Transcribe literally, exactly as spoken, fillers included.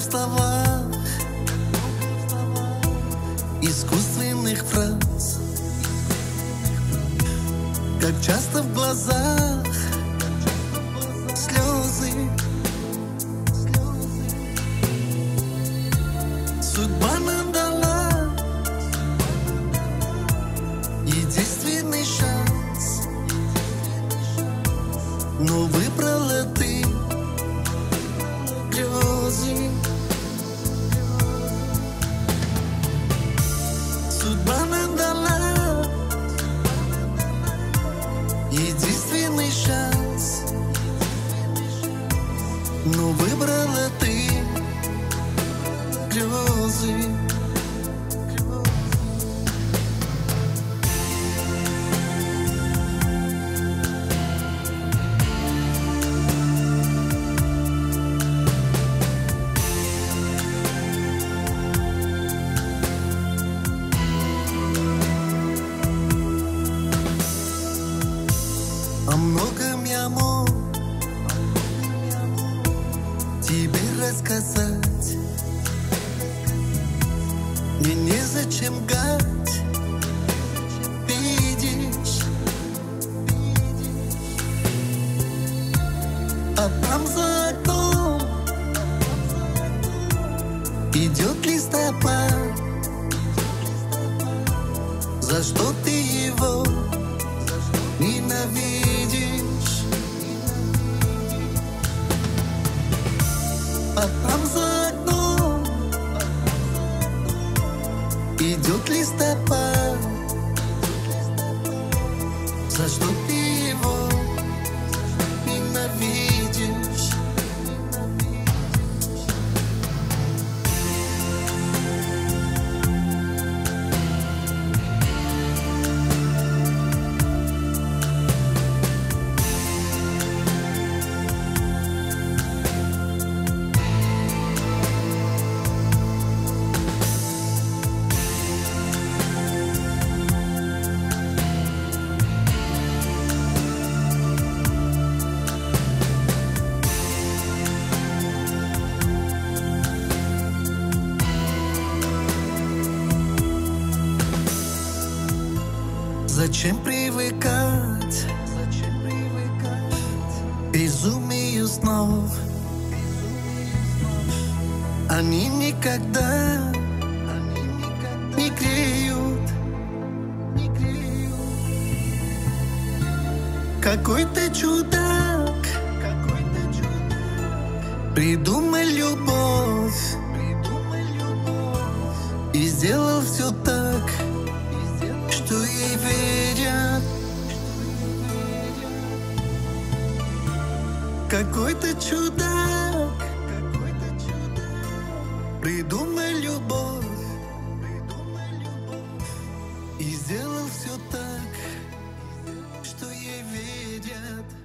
в словах, искусственных фраз, как часто в глазах слезы. Судьба нам дала единственный шанс, но выбрала ты грезы. Судьба нам дала единственный шанс, но выбрала ты грезы. О многом я мог тебе рассказать. Мне незачем гать, видишь, а там за окном идет листопад. За что ты его ненавидишь? А там за окном идет листопад. За что ты его ненавидишь? Зачем привыкать к безумию снов? Они никогда не греют. Какой-то чудак придумал любовь и сделал все так, что ей верят. Какой-то чудак придумал любовь и сделал все так, что ей верят.